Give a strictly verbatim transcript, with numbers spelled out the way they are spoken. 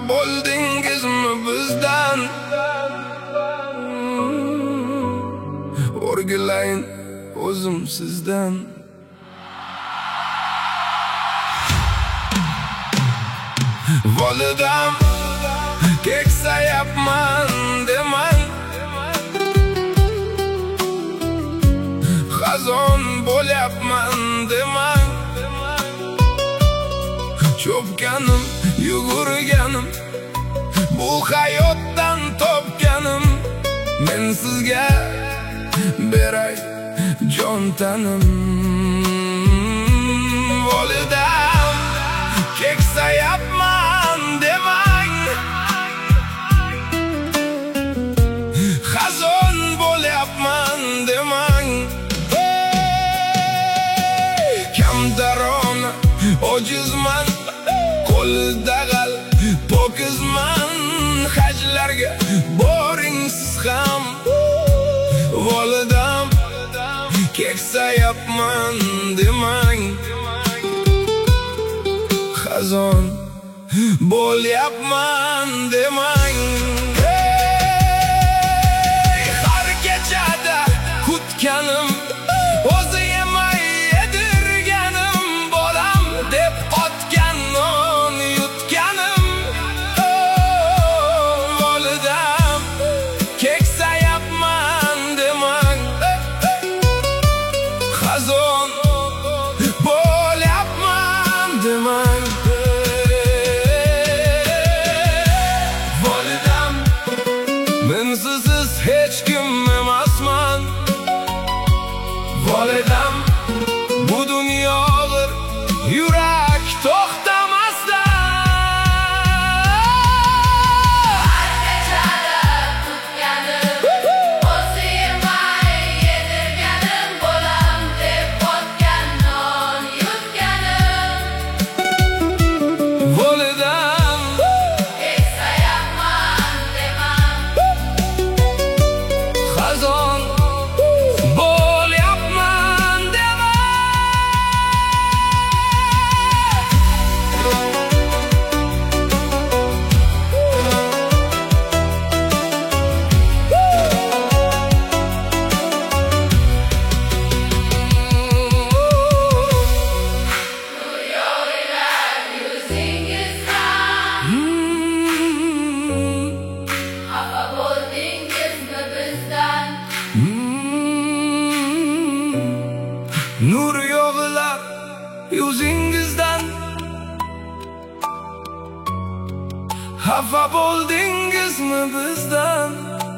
bo'ldingizmi bizdan? O'rgilayin o'zim sizdan. Volidam keksayapman demang, xazon bo'lyapman demang. Cho'pganim, yugurganim, bu hayotdan topganim, men sizga beray jon tanim. Volidam keksayapman demang, xazon bo'lyapman demang. Kamtarona ojizman, qo'lida g'al pokizman. Hajlarga boring siz ham. Volidam keksayapman demang, xazon bo'lyapman demang. Hey, har kechada kutganim, o'zi yemay yedirganim, bolam deb qotgan non yutganim. Oh, volidam keksayapman demang, xazon bo'lyapman demang. Volidam men sizsiz hech kim emasman. Volidam bu dunyo og'ir, yurak to'xtamasdan. Har kechada kutganim, o'zi yemay yedirganim, bolam deb qotgan non yutganim. Volidam Keksayapman demang, xazon bo'lyapman demang. yo'qlar yuzingizdan. Xafa bo'ldingizmi bizdan? Nur yog'ilar yuzingizdan. Xafa bo'ldingizmi bizdan?